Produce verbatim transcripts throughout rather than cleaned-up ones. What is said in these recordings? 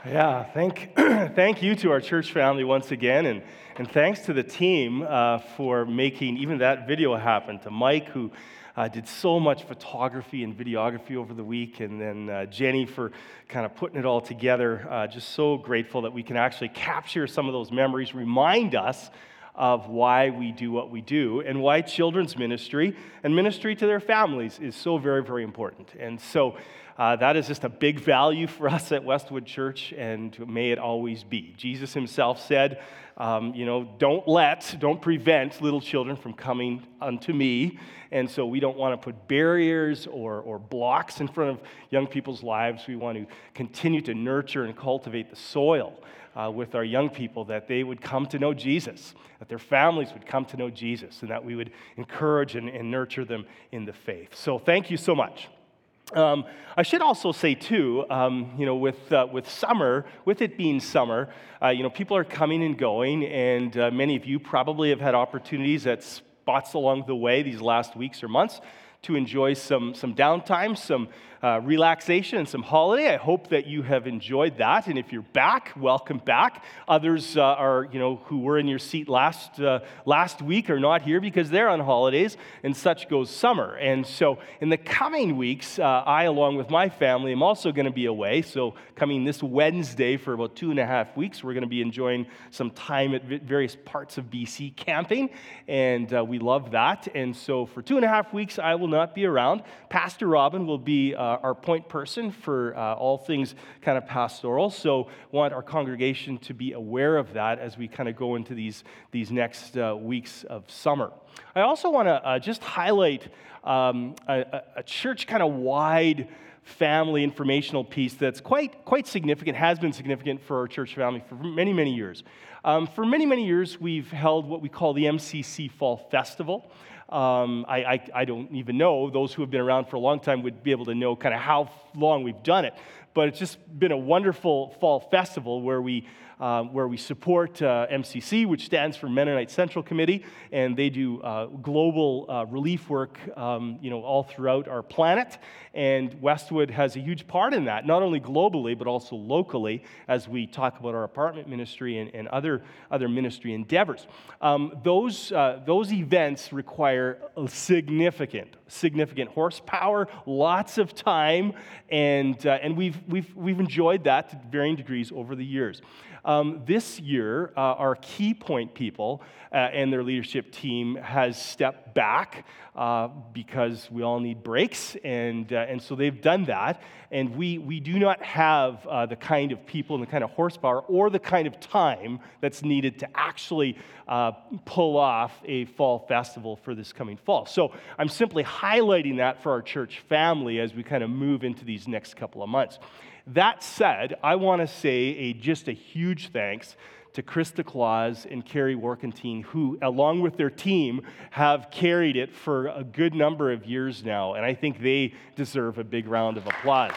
Yeah, thank thank you to our church family once again, and, and thanks to the team uh, for making even that video happen, to Mike, who uh, did so much photography and videography over the week, and then uh, Jenny for kind of putting it all together. Uh, just so grateful that we can actually capture some of those memories, remind us of why we do what we do, and why children's ministry and ministry to their families is so very, very important. And so uh, that is just a big value for us at Westwood Church, and may it always be. Jesus himself said, um, you know, don't let, don't prevent little children from coming unto me. And so we don't want to put barriers or, or blocks in front of young people's lives. We want to continue to nurture and cultivate the soil Uh, with our young people, that they would come to know Jesus, that their families would come to know Jesus, and that we would encourage and, and nurture them in the faith. So thank you so much. Um, I should also say too, um, you know, with uh, with summer, with it being summer, uh, you know, people are coming and going, and uh, many of you probably have had opportunities at spots along the way these last weeks or months to enjoy some some downtime, some uh, relaxation, and some holiday. I hope that you have enjoyed that, and if you're back, welcome back. Others uh, are, you know, who were in your seat last uh, last week are not here because they're on holidays, and such goes summer. And so, in the coming weeks, uh, I, along with my family, am also going to be away. So, coming this Wednesday for about two and a half weeks, we're going to be enjoying some time at various parts of B C camping, and uh, we love that. And so, for two and a half weeks, I will not be around. Pastor Robin will be uh, our point person for uh, all things kind of pastoral, so want our congregation to be aware of that as we kind of go into these, these next uh, weeks of summer. I also want to uh, just highlight um, a, a church kind of wide family informational piece that's quite quite significant, has been significant for our church family for many, many years. Um, for many, many years, we've held what we call the M C C Fall Festival. Um, I, I, I don't even know, those who have been around for a long time would be able to know kind of how long we've done it, but it's just been a wonderful fall festival where we uh, where we support uh, M C C, which stands for Mennonite Central Committee, and they do uh, global uh, relief work, um, you know, all throughout our planet, and Westwood has a huge part in that, not only globally, but also locally, as we talk about our apartment ministry and, and other, other ministry endeavors. Um, those, uh, those events require significant, significant horsepower, lots of time, and, uh, and we've, we've, we've enjoyed that to varying degrees over the years. Um, this year, uh, our key point people uh, and their leadership team has stepped back uh, because we all need breaks, and uh, and so they've done that. And we we do not have uh, the kind of people and the kind of horsepower or the kind of time that's needed to actually uh, pull off a fall festival for this coming fall. So I'm simply highlighting that for our church family as we kind of move into these next couple of months. That said, I want to say a just a huge thanks to Krista Claus and Carrie Warkentine, who, along with their team, have carried it for a good number of years now, and I think they deserve a big round of applause.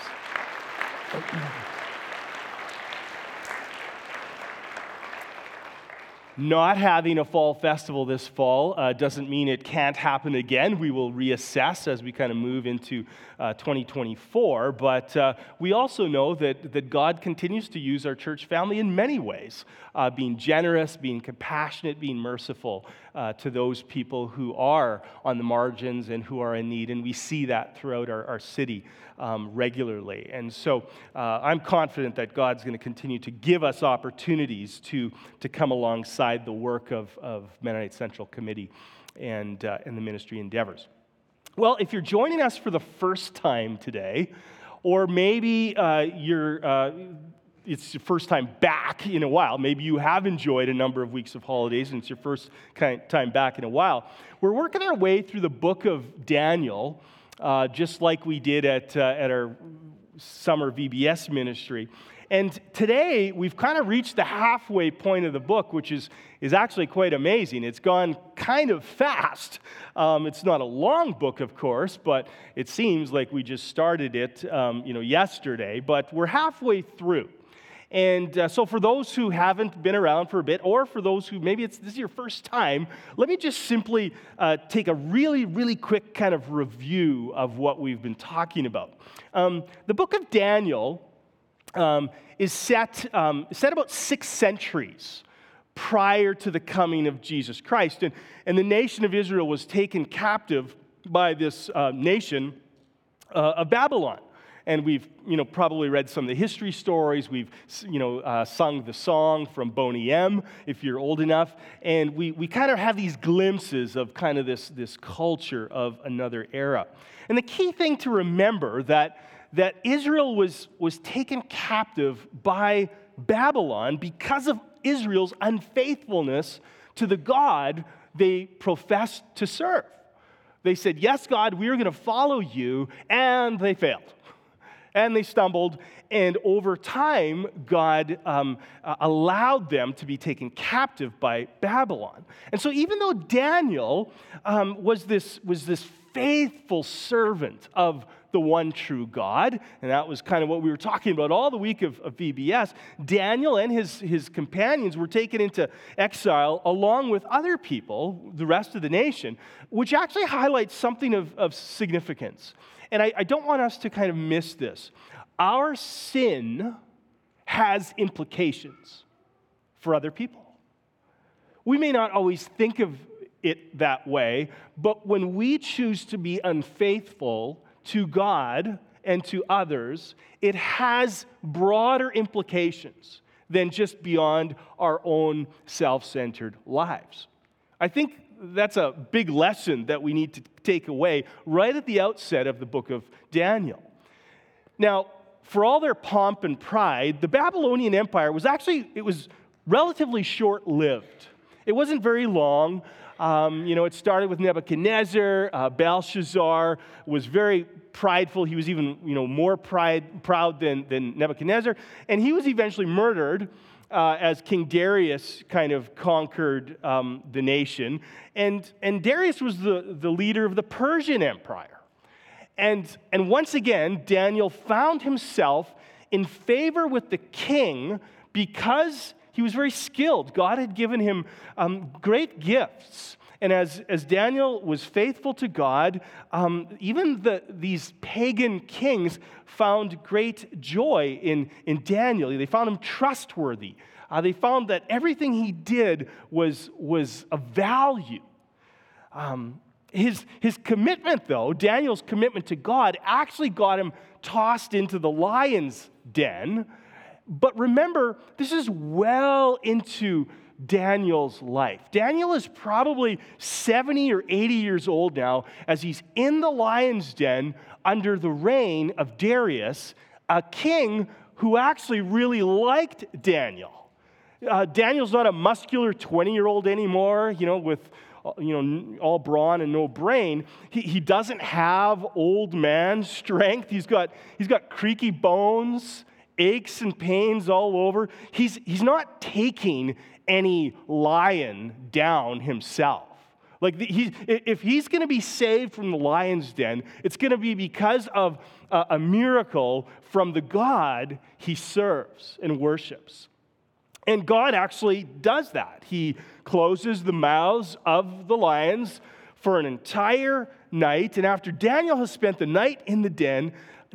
Not having a fall festival this fall uh, doesn't mean it can't happen again. We will reassess as we kind of move into uh, twenty twenty-four, but uh, we also know that, that God continues to use our church family in many ways, uh, being generous, being compassionate, being merciful uh, to those people who are on the margins and who are in need, and we see that throughout our, our city um, regularly. And so uh, I'm confident that God's going to continue to give us opportunities to, to come alongside the work of, of Mennonite Central Committee and, uh, and the ministry endeavors. Well, if you're joining us for the first time today, or maybe uh, you're uh, it's your first time back in a while, maybe you have enjoyed a number of weeks of holidays and it's your first kind of time back in a while, we're working our way through the book of Daniel, uh, just like we did at, uh, at our summer V B S ministry. And today, we've kind of reached the halfway point of the book, which is, is actually quite amazing. It's gone kind of fast. Um, it's not a long book, of course, but it seems like we just started it um, you know, yesterday, but we're halfway through. And uh, so for those who haven't been around for a bit, or for those who maybe it's, this is your first time, let me just simply uh, take a really, really quick kind of review of what we've been talking about. Um, the book of Daniel um, is set, um, set about six centuries prior to the coming of Jesus Christ. And, and the nation of Israel was taken captive by this uh, nation uh, of Babylon. And we've, you know, probably read some of the history stories. We've, you know, uh, sung the song from Boney M, if you're old enough. And we, we kind of have these glimpses of kind of this, this culture of another era. And the key thing to remember that, that Israel was, was taken captive by Babylon because of Israel's unfaithfulness to the God they professed to serve. They said, yes, God, we are going to follow you, and they failed. And they stumbled, and over time, God um, uh, allowed them to be taken captive by Babylon. And so even though Daniel um, was this, was this faithful servant of the one true God, and that was kind of what we were talking about all the week of, of V B S, Daniel and his, his companions were taken into exile along with other people, the rest of the nation, which actually highlights something of, of significance. And I, I don't want us to kind of miss this. Our sin has implications for other people. We may not always think of it that way, but when we choose to be unfaithful to God and to others, it has broader implications than just beyond our own self-centered lives. I think that's a big lesson that we need to take away right at the outset of the book of Daniel. Now, for all their pomp and pride, the Babylonian Empire was actually, it was relatively short-lived. It wasn't very long. Um, you know, it started with Nebuchadnezzar. Uh, Belshazzar was very prideful. He was even, you know, more pride, proud than, than Nebuchadnezzar. And he was eventually murdered Uh, as King Darius kind of conquered um, the nation. And, and Darius was the, the leader of the Persian Empire. And, and once again, Daniel found himself in favor with the king because he was very skilled. God had given him um, great gifts. And as, as Daniel was faithful to God, um, even the, these pagan kings found great joy in, in Daniel. They found him trustworthy. Uh, they found that everything he did was, was of value. Um, his, his commitment, though, Daniel's commitment to God, actually got him tossed into the lion's den. But remember, this is well into Daniel's life. Daniel is probably seventy or eighty years old now as he's in the lion's den under the reign of Darius, a king who actually really liked Daniel. Uh, Daniel's not a muscular twenty-year-old anymore, you know, with you know all brawn and no brain. He, he doesn't have old man strength. He's got he's got creaky bones, aches and pains all over. He's he's not taking any lion down himself. Like, the, he, if he's going to be saved from the lion's den, it's going to be because of a, a miracle from the God he serves and worships. And God actually does that. He closes the mouths of the lions for an entire night. And after Daniel has spent the night in the den,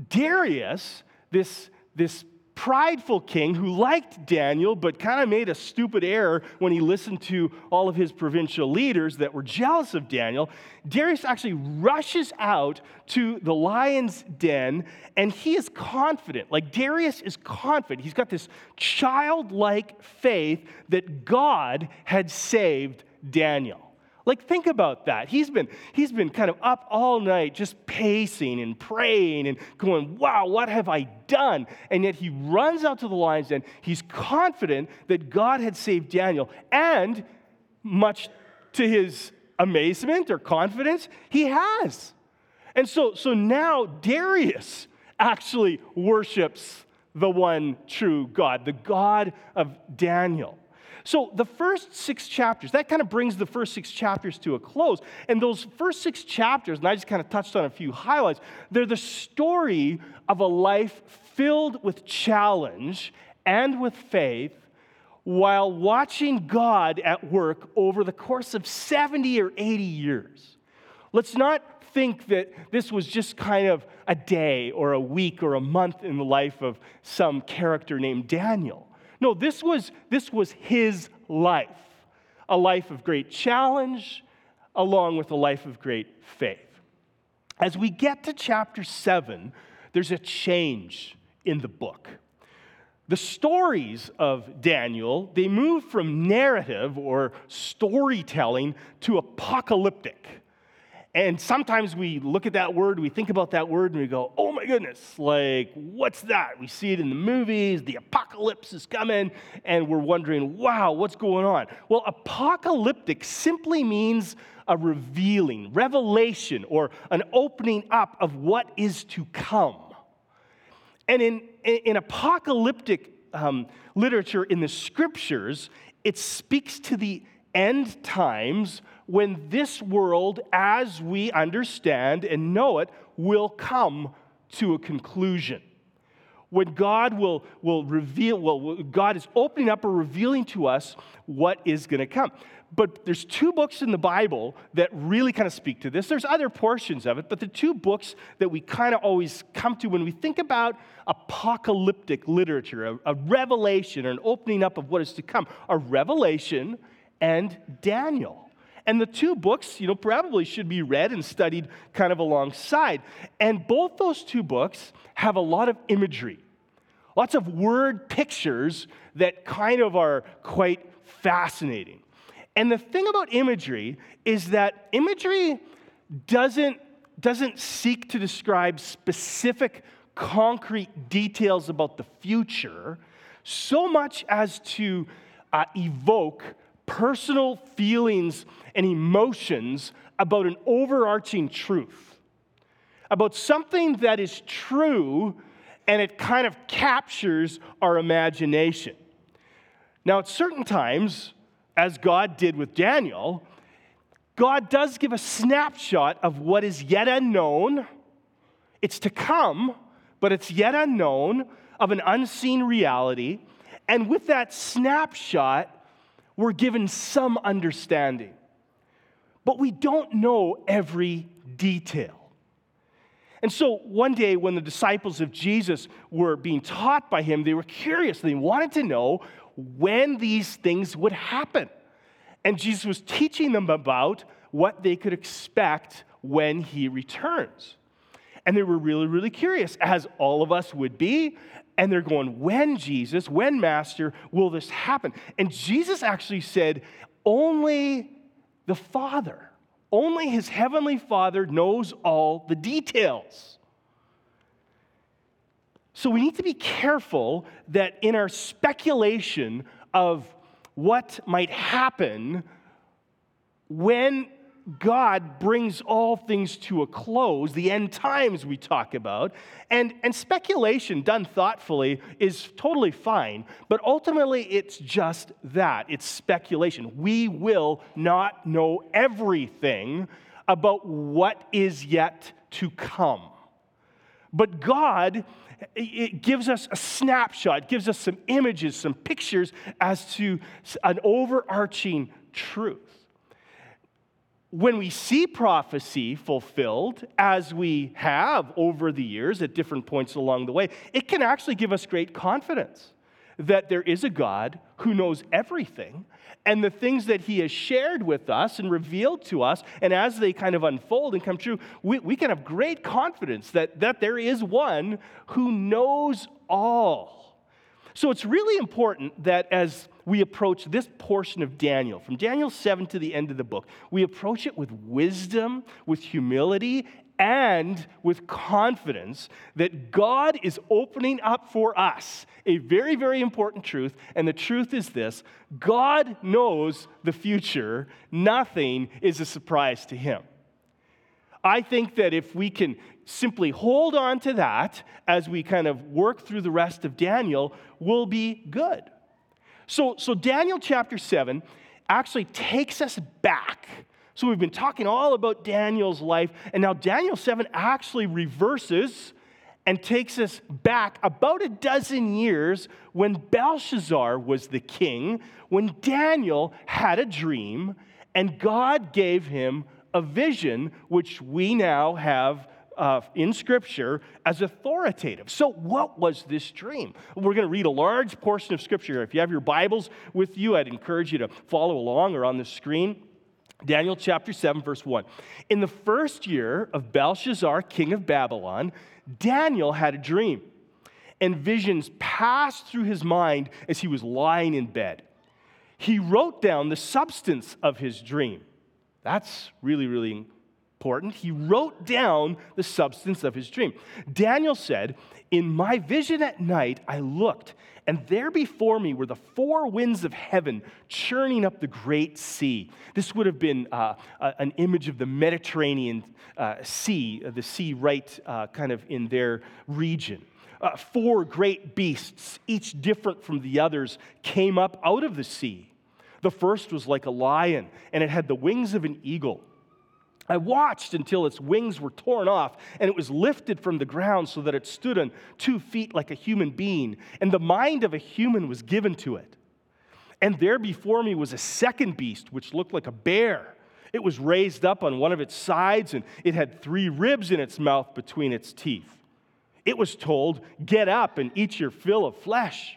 Darius, this, this prideful king who liked Daniel but kind of made a stupid error when he listened to all of his provincial leaders that were jealous of Daniel, Darius actually rushes out to the lion's den, and he is confident. Like, Darius is confident. He's got this childlike faith that God had saved Daniel. Like, think about that. He's been, he's been kind of up all night just pacing and praying and going, wow, what have I done? And yet he runs out to the lion's den. He's confident that God had saved Daniel. And much to his amazement or confidence, he has. And so, so now Darius actually worships the one true God, the God of Daniel. So the first six chapters, that kind of brings the first six chapters to a close. And those first six chapters, and I just kind of touched on a few highlights, they're the story of a life filled with challenge and with faith while watching God at work over the course of seventy or eighty years. Let's not think that this was just kind of a day or a week or a month in the life of some character named Daniel. No, this was, this was his life, a life of great challenge, along with a life of great faith. As we get to chapter seven, there's a change in the book. The stories of Daniel, they move from narrative or storytelling to apocalyptic. And sometimes we look at that word, we think about that word, and we go, oh my goodness, like, what's that? We see it in the movies, the apocalypse is coming, and we're wondering, wow, what's going on? Well, apocalyptic simply means a revealing, revelation, or an opening up of what is to come. And in, in, in apocalyptic um, literature in the scriptures, it speaks to the end times when this world, as we understand and know it, will come to a conclusion. When God will, will reveal, well, God is opening up or revealing to us what is going to come. But there's two books in the Bible that really kind of speak to this. There's other portions of it, but the two books that we kind of always come to when we think about apocalyptic literature, a, a revelation or an opening up of what is to come, are Revelation and Daniel. And the two books, you know, probably should be read and studied kind of alongside. And both those two books have a lot of imagery, lots of word pictures that kind of are quite fascinating. And the thing about imagery is that imagery doesn't, doesn't seek to describe specific, concrete details about the future so much as to uh, evoke personal feelings and emotions about an overarching truth, about something that is true, and it kind of captures our imagination. Now, at certain times, as God did with Daniel, God does give a snapshot of what is yet unknown. It's to come, but it's yet unknown, of an unseen reality. And with that snapshot, we're given some understanding. But we don't know every detail. And so one day when the disciples of Jesus were being taught by him, they were curious. They wanted to know when these things would happen. And Jesus was teaching them about what they could expect when he returns. And they were really, really curious, as all of us would be. And they're going, when, Jesus, when, Master, will this happen? And Jesus actually said, only the Father, only his heavenly Father knows all the details. So we need to be careful that in our speculation of what might happen when God brings all things to a close, the end times we talk about, and, and speculation done thoughtfully is totally fine, but ultimately it's just that. It's speculation. We will not know everything about what is yet to come. But God, it gives us a snapshot, gives us some images, some pictures as to an overarching truth. When we see prophecy fulfilled, as we have over the years at different points along the way, it can actually give us great confidence that there is a God who knows everything, and the things that he has shared with us and revealed to us, and as they kind of unfold and come true, we, we can have great confidence that, that there is one who knows all. So it's really important that as we approach this portion of Daniel, from Daniel seven to the end of the book, we approach it with wisdom, with humility, and with confidence that God is opening up for us a very, very important truth. And the truth is this: God knows the future. Nothing is a surprise to him. I think that if we can simply hold on to that as we kind of work through the rest of Daniel, we'll be good. So, so Daniel chapter seven actually takes us back. So we've been talking all about Daniel's life, and now Daniel seven actually reverses and takes us back about a dozen years when Belshazzar was the king, when Daniel had a dream, and God gave him a vision which we now have uh, in Scripture as authoritative. So what was this dream? We're going to read a large portion of Scripture. If you have your Bibles with you, I'd encourage you to follow along or on the screen. Daniel chapter seven, verse one. In the first year of Belshazzar, king of Babylon, Daniel had a dream, and visions passed through his mind as he was lying in bed. He wrote down the substance of his dream. That's really, really important. He wrote down the substance of his dream. Daniel said, "In my vision at night, I looked, and there before me were the four winds of heaven churning up the great sea." This would have been uh, an image of the Mediterranean uh, Sea, the sea right uh, kind of in their region. Uh, four great beasts, each different from the others, came up out of the sea. The first was like a lion, and it had the wings of an eagle. I watched until its wings were torn off, and it was lifted from the ground so that it stood on two feet like a human being, and the mind of a human was given to it. And there before me was a second beast, which looked like a bear. It was raised up on one of its sides, and it had three ribs in its mouth between its teeth. It was told, "Get up and eat your fill of flesh."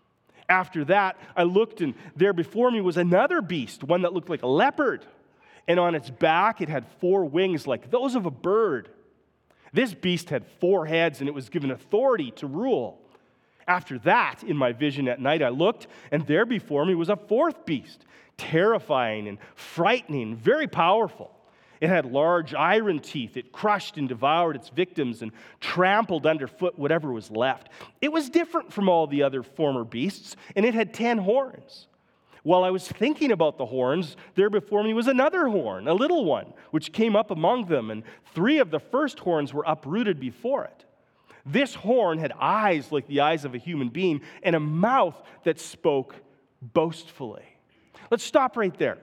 After that, I looked, and there before me was another beast, one that looked like a leopard. And on its back, it had four wings like those of a bird. This beast had four heads, and it was given authority to rule. After that, in my vision at night, I looked, and there before me was a fourth beast, terrifying and frightening, very powerful. It had large iron teeth. It crushed and devoured its victims and trampled underfoot whatever was left. It was different from all the other former beasts, and it had ten horns. While I was thinking about the horns, there before me was another horn, a little one, which came up among them, and three of the first horns were uprooted before it. This horn had eyes like the eyes of a human being and a mouth that spoke boastfully. Let's stop right there.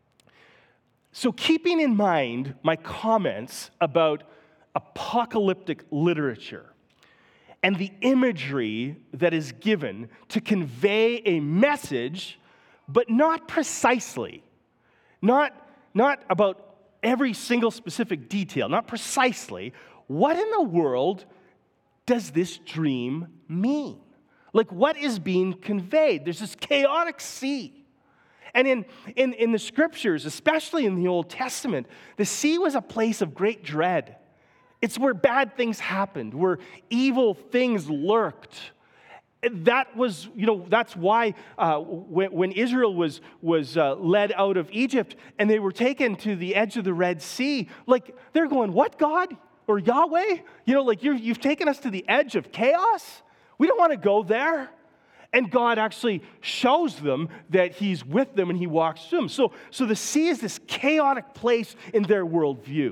So keeping in mind my comments about apocalyptic literature and the imagery that is given to convey a message, but not precisely, not, not about every single specific detail, not precisely, what in the world does this dream mean? Like, what is being conveyed? There's this chaotic sea. And in, in, in the Scriptures, especially in the Old Testament, the sea was a place of great dread. It's where bad things happened, where evil things lurked. That was, you know, that's why uh, when, when Israel was, was uh, led out of Egypt and they were taken to the edge of the Red Sea, like, they're going, "What, God? Or Yahweh? You know, like, you're, you've taken us to the edge of chaos? We don't want to go there." And God actually shows them that he's with them and he walks through them. So, so the sea is this chaotic place in their worldview.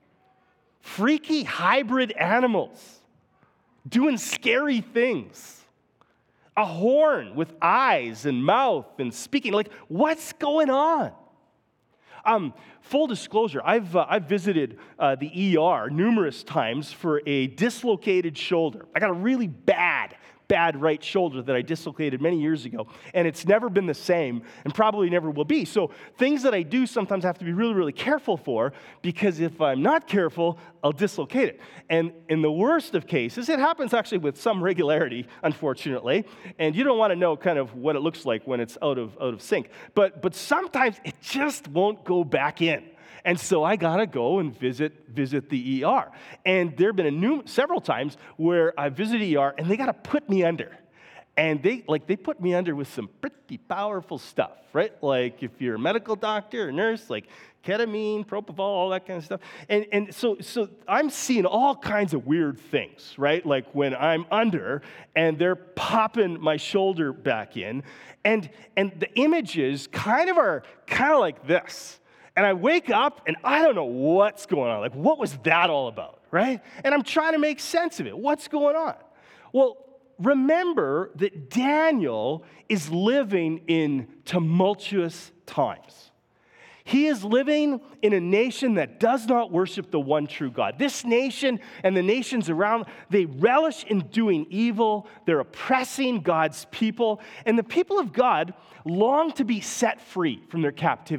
Freaky hybrid animals doing scary things. A horn with eyes and mouth and speaking. Like, what's going on? Um, full disclosure, I've, uh, I've visited uh, the E R numerous times for a dislocated shoulder. I got a really bad bad right shoulder that I dislocated many years ago, and it's never been the same and probably never will be. So things that I do sometimes have to be really, really careful for, because if I'm not careful, I'll dislocate it. And in the worst of cases, it happens actually with some regularity, unfortunately, and you don't want to know kind of what it looks like when it's out of, out of sync. But, but sometimes it just won't go back in. And so I gotta go and visit visit the E R. And there have been a new, several times where I visited E R and they gotta put me under. And they like they put me under with some pretty powerful stuff, right? Like if you're a medical doctor or nurse, like ketamine, propofol, all that kind of stuff. And and so so I'm seeing all kinds of weird things, right? Like when I'm under and they're popping my shoulder back in, and and the images kind of are kind of like this. And I wake up, and I don't know what's going on. Like, what was that all about, right? And I'm trying to make sense of it. What's going on? Well, remember that Daniel is living in tumultuous times. He is living in a nation that does not worship the one true God. This nation and the nations around, they relish in doing evil. They're oppressing God's people. And the people of God long to be set free from their captivity.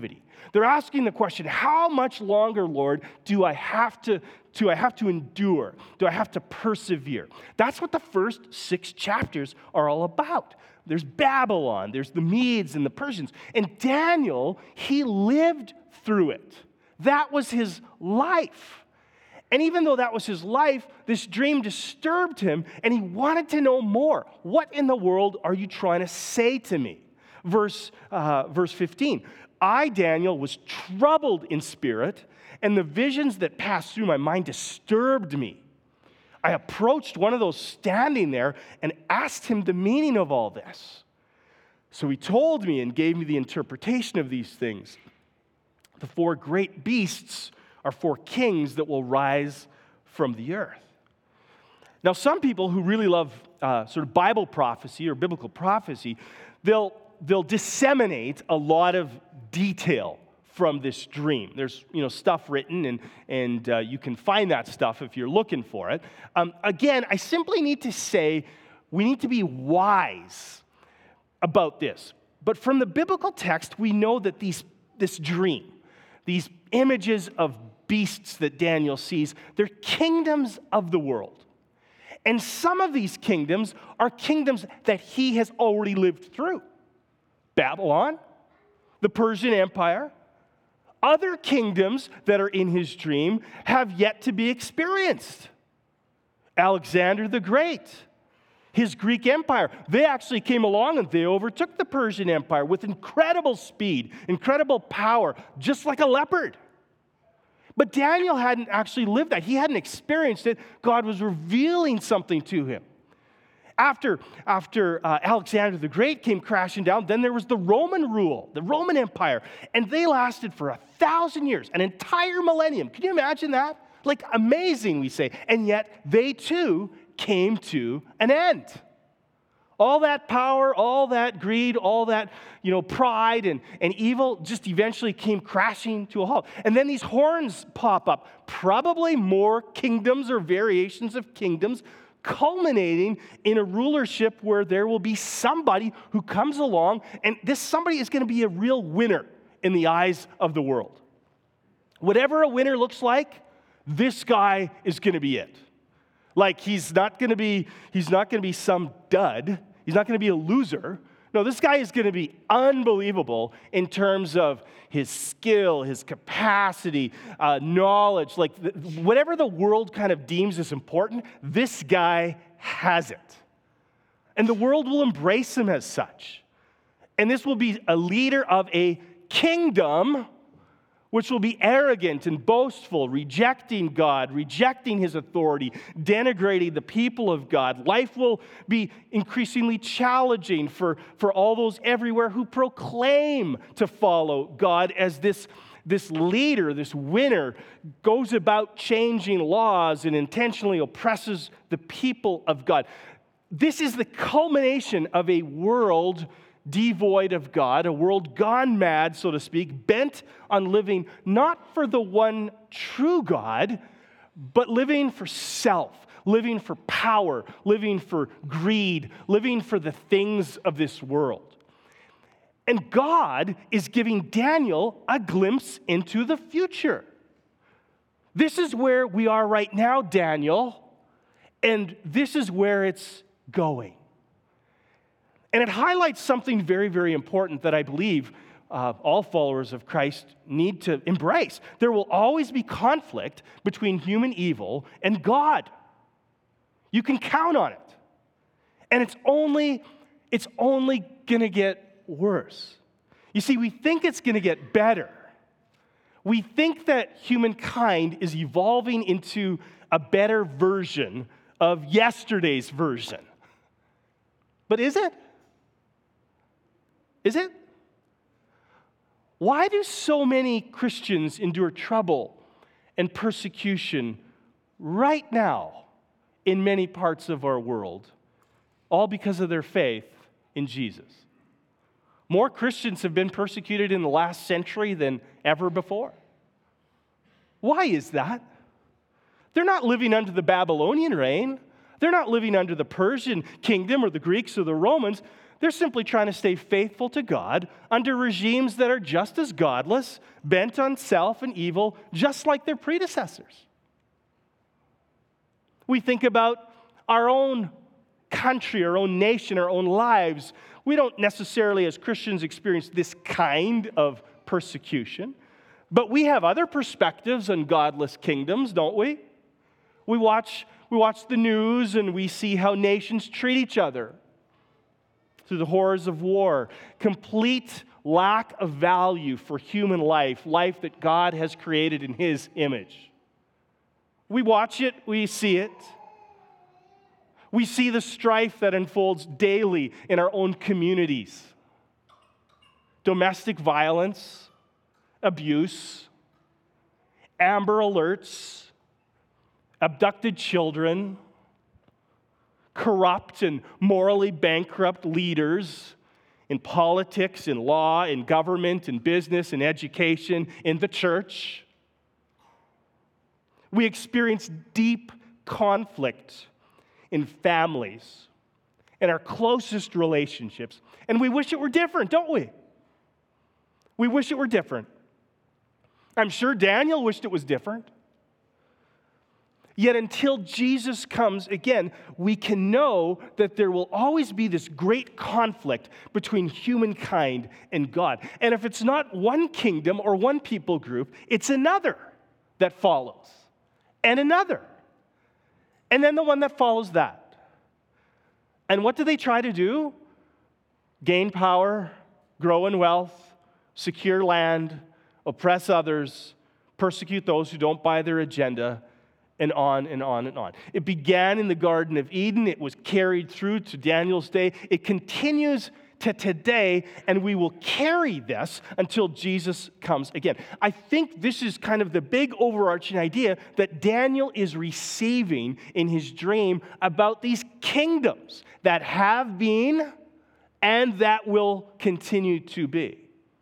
They're asking the question, how much longer, Lord, do I have to, do I have to endure? Do I have to persevere? That's what the first six chapters are all about. There's Babylon, there's the Medes and the Persians. And Daniel, he lived through it. That was his life. And even though that was his life, this dream disturbed him, and he wanted to know more. What in the world are you trying to say to me? Verse, uh, verse fifteen, I, Daniel, was troubled in spirit, and the visions that passed through my mind disturbed me. I approached one of those standing there and asked him the meaning of all this. So he told me and gave me the interpretation of these things. The four great beasts are four kings that will rise from the earth. Now, some people who really love uh, sort of Bible prophecy or biblical prophecy, they'll, they'll disseminate a lot of detail from this dream. There's, you know, stuff written, and, and uh, you can find that stuff if you're looking for it. Um, again, I simply need to say we need to be wise about this. But from the biblical text, we know that these, this dream, these images of beasts that Daniel sees, they're kingdoms of the world. And some of these kingdoms are kingdoms that he has already lived through. Babylon, the Persian Empire. Other kingdoms that are in his dream have yet to be experienced. Alexander the Great, his Greek Empire, they actually came along and they overtook the Persian Empire with incredible speed, incredible power, just like a leopard. But Daniel hadn't actually lived that. He hadn't experienced it. God was revealing something to him. After, after uh, Alexander the Great came crashing down, then there was the Roman rule, the Roman Empire, and they lasted for a thousand years, an entire millennium. Can you imagine that? Like, amazing, we say. And yet, they too came to an end. All that power, all that greed, all that, you know, pride and, and evil just eventually came crashing to a halt. And then these horns pop up, probably more kingdoms or variations of kingdoms, culminating in a rulership where there will be somebody who comes along, and this somebody is going to be a real winner in the eyes of the world. Whatever a winner looks like, this guy is going to be it. Like, he's not going to be, he's not going to be some dud. He's not going to be a loser. No, this guy is going to be unbelievable in terms of his skill, his capacity, uh, knowledge. Like, the, whatever the world kind of deems as important, this guy has it. And the world will embrace him as such. And this will be a leader of a kingdom which will be arrogant and boastful, rejecting God, rejecting his authority, denigrating the people of God. Life will be increasingly challenging for, for all those everywhere who proclaim to follow God as this, this leader, this winner, goes about changing laws and intentionally oppresses the people of God. This is the culmination of a world devoid of God, a world gone mad, so to speak, bent on living not for the one true God, but living for self, living for power, living for greed, living for the things of this world. And God is giving Daniel a glimpse into the future. This is where we are right now, Daniel, and this is where it's going. And it highlights something very, very important that I believe uh, all followers of Christ need to embrace. There will always be conflict between human evil and God. You can count on it. And it's only, it's only going to get worse. You see, we think it's going to get better. We think that humankind is evolving into a better version of yesterday's version. But is it? Is it? Why do so many Christians endure trouble and persecution right now in many parts of our world? All because of their faith in Jesus. More Christians have been persecuted in the last century than ever before. Why is that? They're not living under the Babylonian reign. They're not living under the Persian kingdom or the Greeks or the Romans. They're simply trying to stay faithful to God under regimes that are just as godless, bent on self and evil, just like their predecessors. We think about our own country, our own nation, our own lives. We don't necessarily, as Christians, experience this kind of persecution, but we have other perspectives on godless kingdoms, don't we? We watch, we watch the news and we see how nations treat each other through the horrors of war, complete lack of value for human life, life that God has created in His image. We watch it, we see it. We see the strife that unfolds daily in our own communities. Domestic violence, abuse, Amber Alerts, abducted children, corrupt and morally bankrupt leaders in politics, in law, in government, in business, in education, in the church. We experience deep conflict in families, in our closest relationships, and we wish it were different, don't we? We wish it were different. I'm sure Daniel wished it was different. Yet until Jesus comes again, we can know that there will always be this great conflict between humankind and God. And if it's not one kingdom or one people group, it's another that follows, and another, and then the one that follows that. And what do they try to do? Gain power, grow in wealth, secure land, oppress others, persecute those who don't buy their agenda, and on and on and on. It began in the Garden of Eden. It was carried through to Daniel's day. It continues to today, and we will carry this until Jesus comes again. I think this is kind of the big overarching idea that Daniel is receiving in his dream about these kingdoms that have been and that will continue to be.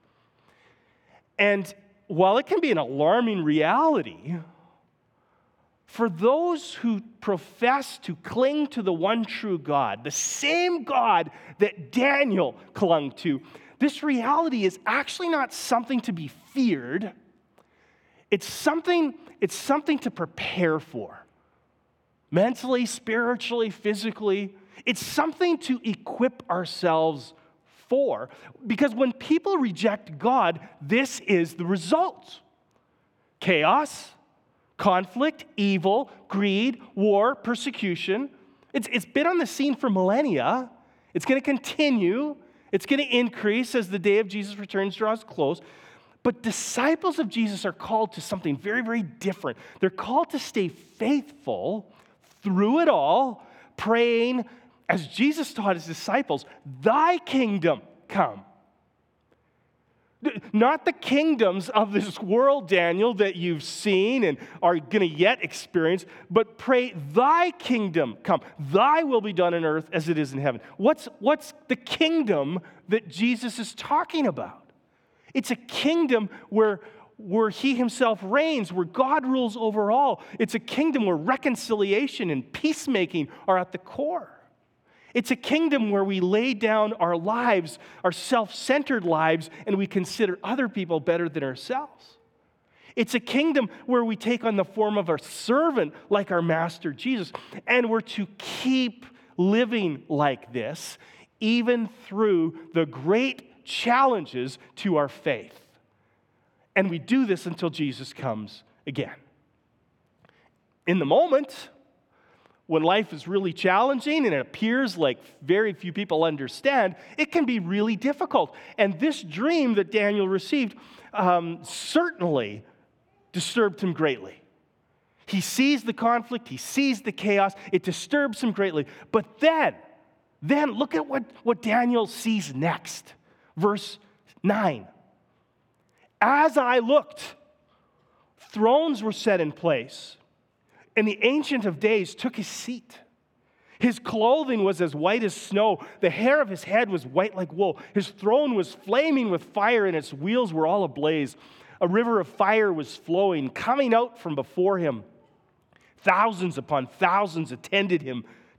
And while it can be an alarming reality, for those who profess to cling to the one true God, the same God that Daniel clung to, this reality is actually not something to be feared. It's something, it's something to prepare for. Mentally, spiritually, physically. It's something to equip ourselves for. Because when people reject God, this is the result. Chaos, conflict, evil, greed, war, persecution. It's, it's been on the scene for millennia. It's going to continue. It's going to increase as the day of Jesus' returns draws close. But disciples of Jesus are called to something very, very different. They're called to stay faithful through it all, praying, as Jesus taught his disciples, "Thy kingdom come." Not the kingdoms of this world, Daniel, that you've seen and are going to yet experience, but pray, "Thy kingdom come. Thy will be done on earth as it is in heaven." What's, what's the kingdom that Jesus is talking about? It's a kingdom where, where he himself reigns, where God rules over all. It's a kingdom where reconciliation and peacemaking are at the core. It's a kingdom where we lay down our lives, our self-centered lives, and we consider other people better than ourselves. It's a kingdom where we take on the form of a servant like our Master Jesus, and we're to keep living like this even through the great challenges to our faith. And we do this until Jesus comes again. In the moment, when life is really challenging and it appears like very few people understand, it can be really difficult. And this dream that Daniel received um, certainly disturbed him greatly. He sees the conflict, he sees the chaos, it disturbs him greatly. But then, then look at what, what Daniel sees next. Verse nine. "As I looked, thrones were set in place, and the Ancient of Days took his seat. His clothing was as white as snow. The hair of his head was white like wool. His throne was flaming with fire, and its wheels were all ablaze. A river of fire was flowing, coming out from before him. Thousands upon thousands attended him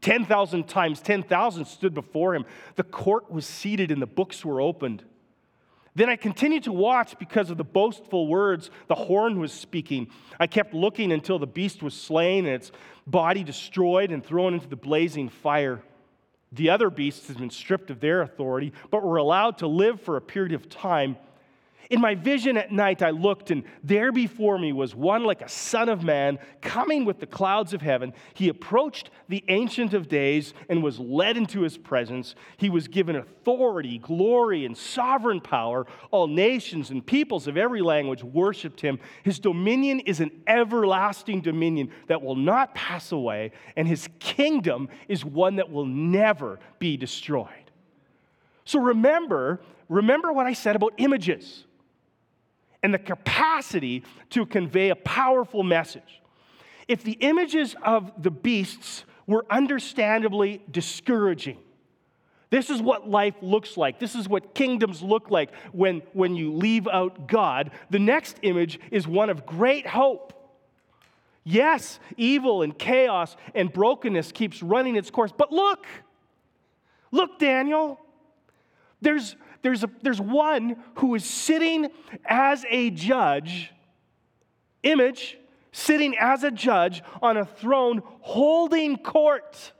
ten thousand times ten thousand stood before him. The court was seated and the books were opened. Then I continued to watch because of the boastful words the horn was speaking. I kept looking until the beast was slain and its body destroyed and thrown into the blazing fire. The other beasts had been stripped of their authority, but were allowed to live for a period of time. In my vision at night, I looked, and there before me was one like a son of man coming with the clouds of heaven. He approached the Ancient of Days and was led into his presence. He was given authority, glory, and sovereign power. All nations and peoples of every language worshiped him. His dominion is an everlasting dominion that will not pass away, and his kingdom is one that will never be destroyed. So remember, remember what I said about images and the capacity to convey a powerful message. If the images of the beasts were understandably discouraging, this is what life looks like. This is what kingdoms look like when, when you leave out God. The next image is one of great hope. Yes, evil and chaos and brokenness keeps running its course, but look, look, Daniel, there's There's, a, there's one who is sitting as a judge, image, sitting as a judge on a throne holding court.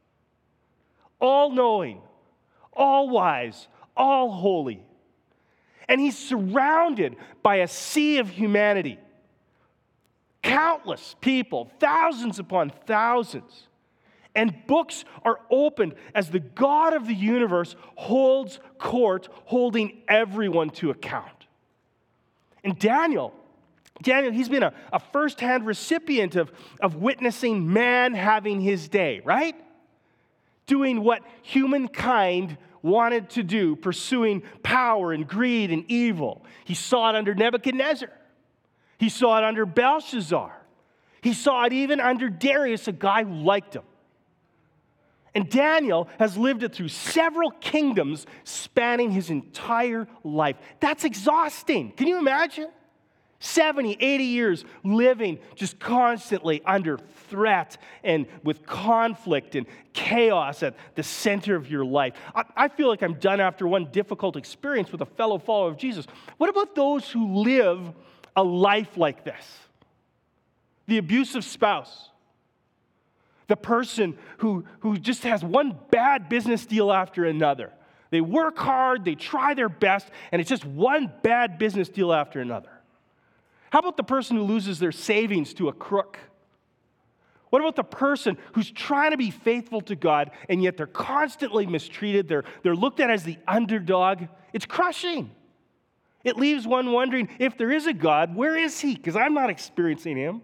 All-knowing, all-wise, all-holy. And he's surrounded by a sea of humanity. Countless people, thousands upon thousands. And books are opened as the God of the universe holds court, holding everyone to account. And Daniel, Daniel, he's been a, a first-hand recipient of, of witnessing man having his day, right? Doing what humankind wanted to do, pursuing power and greed and evil. He saw it under Nebuchadnezzar. He saw it under Belshazzar. He saw it even under Darius, a guy who liked him. And Daniel has lived it through several kingdoms spanning his entire life. That's exhausting. Can you imagine? seventy, eighty years living just constantly under threat and with conflict and chaos at the center of your life. I, I feel like I'm done after one difficult experience with a fellow follower of Jesus. What about those who live a life like this? The abusive spouse. The person who, who just has one bad business deal after another. They work hard, they try their best, and it's just one bad business deal after another. How about the person who loses their savings to a crook? What about the person who's trying to be faithful to God, and yet they're constantly mistreated? They're, they're looked at as the underdog. It's crushing. It leaves one wondering, if there is a God, where is he? Because I'm not experiencing him.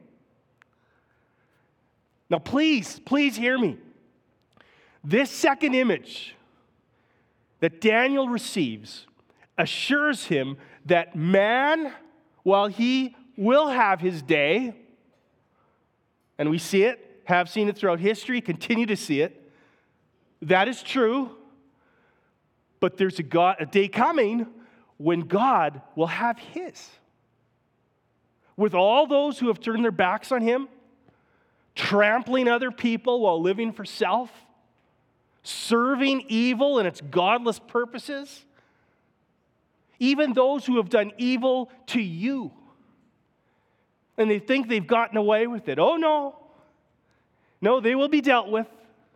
Now, please, please hear me. This second image that Daniel receives assures him that man, while he will have his day, and we see it, have seen it throughout history, continue to see it, that is true, but there's a, God, a day coming when God will have his. With all those who have turned their backs on him, trampling other people while living for self, serving evil and its godless purposes, even those who have done evil to you, and they think they've gotten away with it. Oh, no. No, they will be dealt with,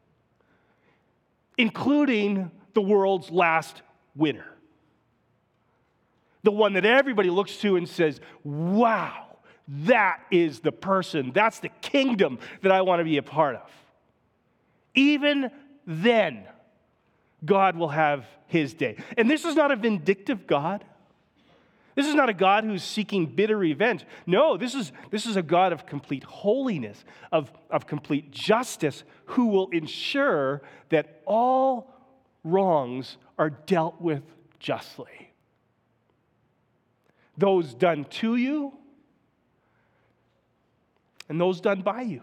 including the world's last winner. The one that everybody looks to and says, wow, that is the person, that's the kingdom that I want to be a part of. Even then, God will have his day. And this is not a vindictive God. This is not a God who's seeking bitter revenge. No, this is, this is a God of complete holiness, of, of complete justice, who will ensure that all wrongs are dealt with justly. Those done to you, and those done by you.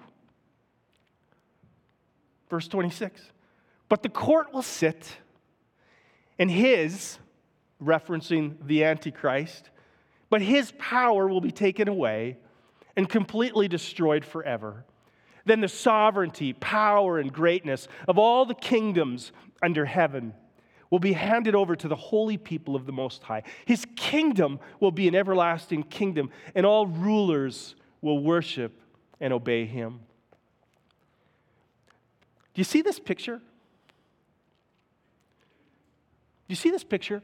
Verse twenty-six. But the court will sit, and his, referencing the Antichrist, but his power will be taken away and completely destroyed forever. Then the sovereignty, power, and greatness of all the kingdoms under heaven will be handed over to the holy people of the Most High. His kingdom will be an everlasting kingdom, and all rulers will worship and obey him. Do you see this picture? Do you see this picture?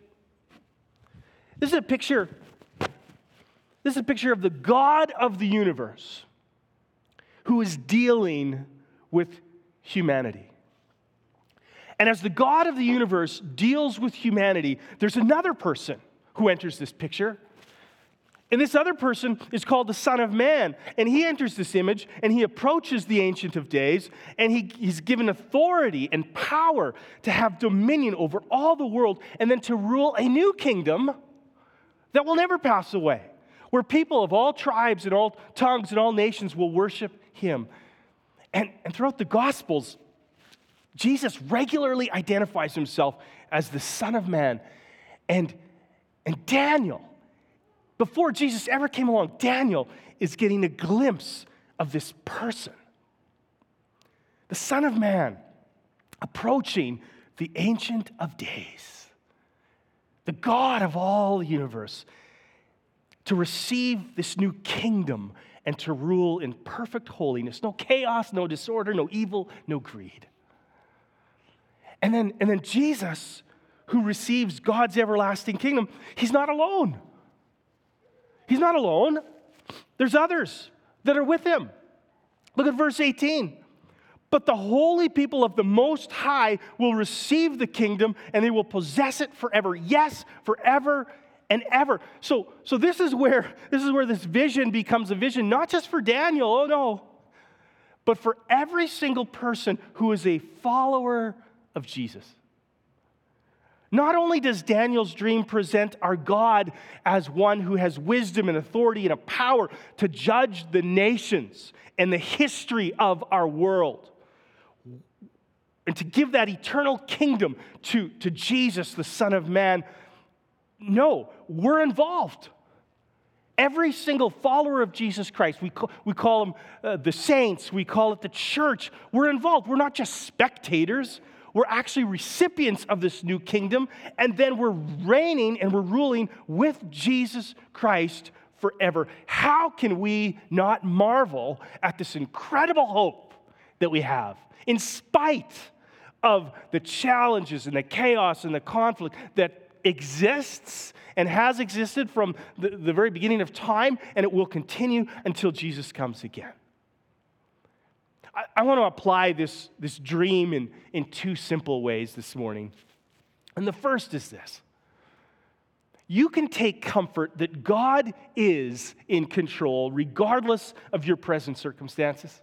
This is a picture, this is a picture of the God of the universe who is dealing with humanity. And as the God of the universe deals with humanity, there's another person who enters this picture. And this other person is called the Son of Man. And he enters this image, and he approaches the Ancient of Days, and he, he's given authority and power to have dominion over all the world, and then to rule a new kingdom that will never pass away, where people of all tribes and all tongues and all nations will worship him. And, and throughout the Gospels, Jesus regularly identifies himself as the Son of Man. And, and Daniel, before Jesus ever came along, Daniel is getting a glimpse of this person. The Son of Man approaching the Ancient of Days, the God of all the universe, to receive this new kingdom and to rule in perfect holiness. No chaos, no disorder, no evil, no greed. And then, and then Jesus, who receives God's everlasting kingdom, he's not alone. He's not alone. There's others that are with him. Look at verse eighteen. But the holy people of the Most High will receive the kingdom, and they will possess it forever. Yes, forever and ever. So, so this is where this is where this vision becomes a vision, not just for Daniel, oh no, but for every single person who is a follower of Jesus. Not only does Daniel's dream present our God as one who has wisdom and authority and a power to judge the nations and the history of our world, and to give that eternal kingdom to, to Jesus, the Son of Man. No, we're involved. Every single follower of Jesus Christ, we call, we call them uh, the saints, we call it the church, we're involved. We're not just spectators. We're actually recipients of this new kingdom, and then we're reigning and we're ruling with Jesus Christ forever. How can we not marvel at this incredible hope that we have, in spite of the challenges and the chaos and the conflict that exists and has existed from the, the very beginning of time, and it will continue until Jesus comes again? I, I want to apply this, this dream in, in two simple ways this morning. And the first is this. You can take comfort that God is in control regardless of your present circumstances.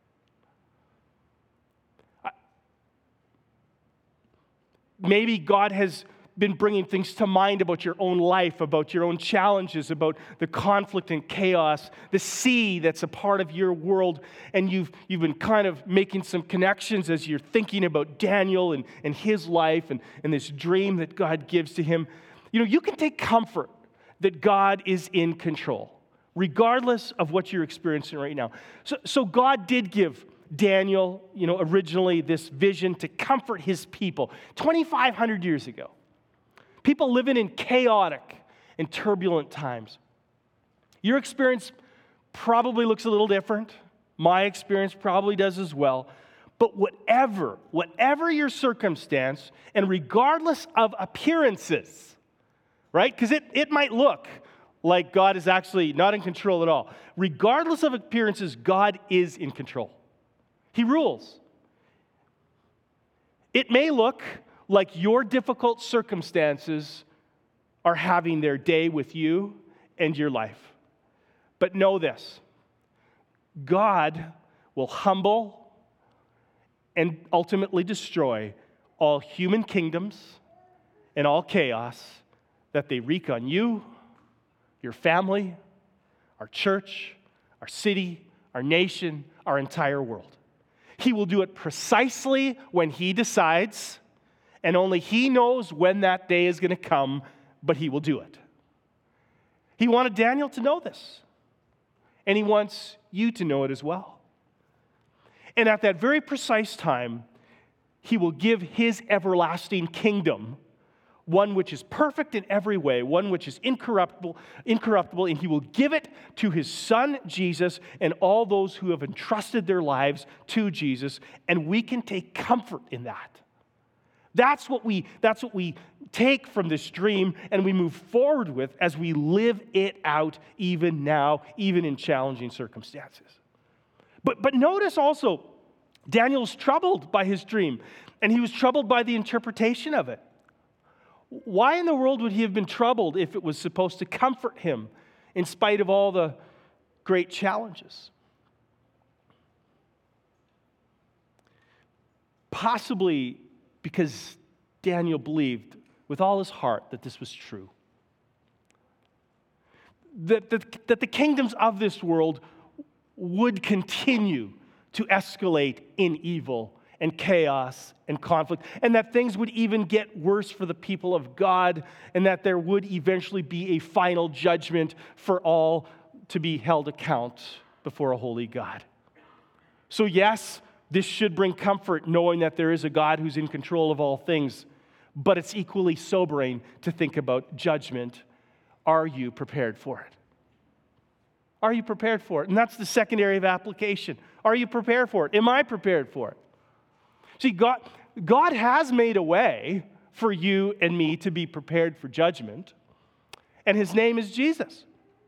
Maybe God has been bringing things to mind about your own life, about your own challenges, about the conflict and chaos, the sea that's a part of your world, and you've, you've been kind of making some connections as you're thinking about Daniel and, and his life and, and this dream that God gives to him. You know, you can take comfort that God is in control, regardless of what you're experiencing right now. So, so God did give Daniel, you know, originally this vision to comfort his people twenty-five hundred years ago. People living in chaotic and turbulent times. Your experience probably looks a little different. My experience probably does as well. But whatever, whatever your circumstance, and regardless of appearances, right? Because it, it might look like God is actually not in control at all. Regardless of appearances, God is in control. He rules. It may look like your difficult circumstances are having their day with you and your life. But know this, God will humble and ultimately destroy all human kingdoms and all chaos that they wreak on you, your family, our church, our city, our nation, our entire world. He will do it precisely when He decides, and only He knows when that day is going to come, but He will do it. He wanted Daniel to know this, and He wants you to know it as well. And at that very precise time, he will give his everlasting kingdom, one which is perfect in every way, one which is incorruptible, incorruptible, and he will give it to his son, Jesus, and all those who have entrusted their lives to Jesus, and we can take comfort in that. That's what we, that's what we take from this dream and we move forward with as we live it out even now, even in challenging circumstances. But, but notice also, Daniel's troubled by his dream, and he was troubled by the interpretation of it. Why in the world would he have been troubled if it was supposed to comfort him in spite of all the great challenges? Possibly because Daniel believed with all his heart that this was true. That the, that the kingdoms of this world would continue to escalate in evil and chaos and conflict, and that things would even get worse for the people of God, and that there would eventually be a final judgment for all to be held account before a holy God. So yes, this should bring comfort knowing that there is a God who's in control of all things, but it's equally sobering to think about judgment. Are you prepared for it? Are you prepared for it? And that's the second area of application. Are you prepared for it? Am I prepared for it? See, God, God has made a way for you and me to be prepared for judgment, and his name is Jesus.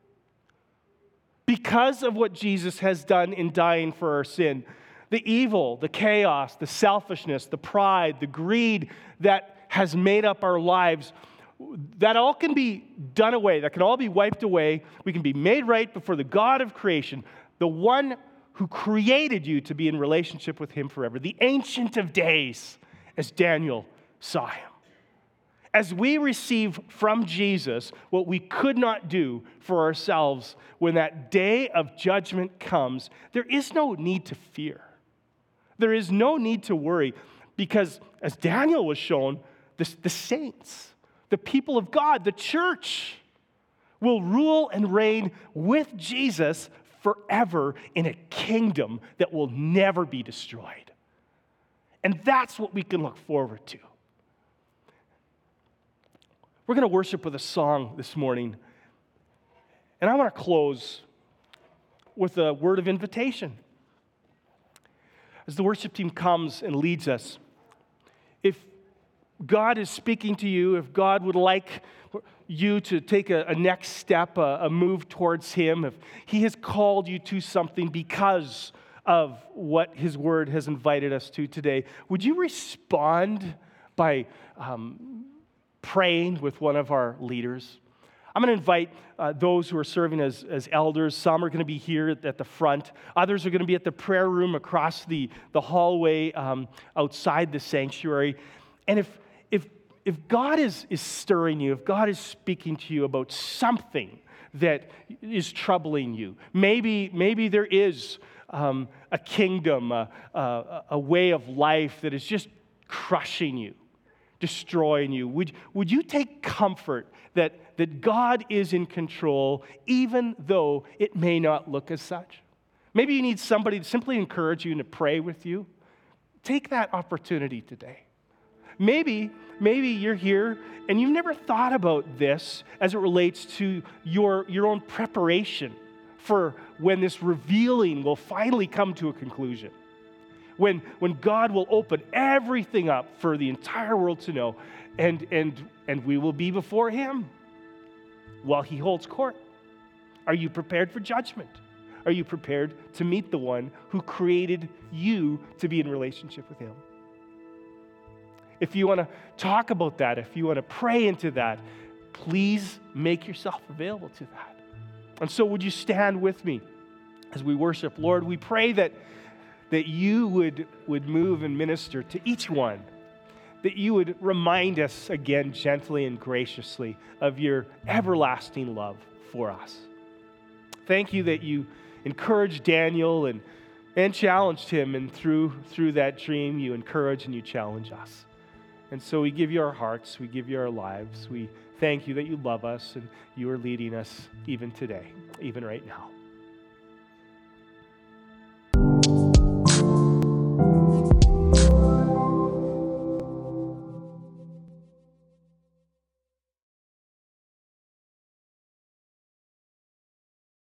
Because of what Jesus has done in dying for our sin, the evil, the chaos, the selfishness, the pride, the greed that has made up our lives, that all can be done away. That can all be wiped away. We can be made right before the God of creation, the one who created you to be in relationship with him forever, the Ancient of Days, as Daniel saw him. As we receive from Jesus what we could not do for ourselves, when that day of judgment comes, there is no need to fear. There is no need to worry, because as Daniel was shown, the, the saints, the people of God, the church, will rule and reign with Jesus forever in a kingdom that will never be destroyed. And that's what we can look forward to. We're going to worship with a song this morning. And I want to close with a word of invitation. As the worship team comes and leads us, if God is speaking to you, if God would like you to take a, a next step, a, a move towards him, if he has called you to something because of what his word has invited us to today, would you respond by um, praying with one of our leaders? I'm going to invite uh, those who are serving as, as elders. Some are going to be here at, at the front. Others are going to be at the prayer room across the, the hallway um, outside the sanctuary. And if if if God is, is stirring you, if God is speaking to you about something that is troubling you, maybe, maybe there is um, a kingdom, a, a, a way of life that is just crushing you, destroying you, would, would you take comfort that, that God is in control, even though it may not look as such? Maybe you need somebody to simply encourage you and to pray with you. Take that opportunity today. Maybe, maybe you're here and you've never thought about this as it relates to your, your own preparation for when this revealing will finally come to a conclusion. When, when God will open everything up for the entire world to know, and, and, and we will be before him while he holds court. Are you prepared for judgment? Are you prepared to meet the one who created you to be in relationship with him? If you want to talk about that, if you want to pray into that, please make yourself available to that. And so would you stand with me as we worship? Lord, we pray that, that you would, would move and minister to each one, that you would remind us again gently and graciously of your everlasting love for us. Thank you that you encouraged Daniel and, and challenged him, and through, through that dream you encourage and you challenge us. And so we give you our hearts, we give you our lives. We thank you that you love us and you are leading us even today, even right now.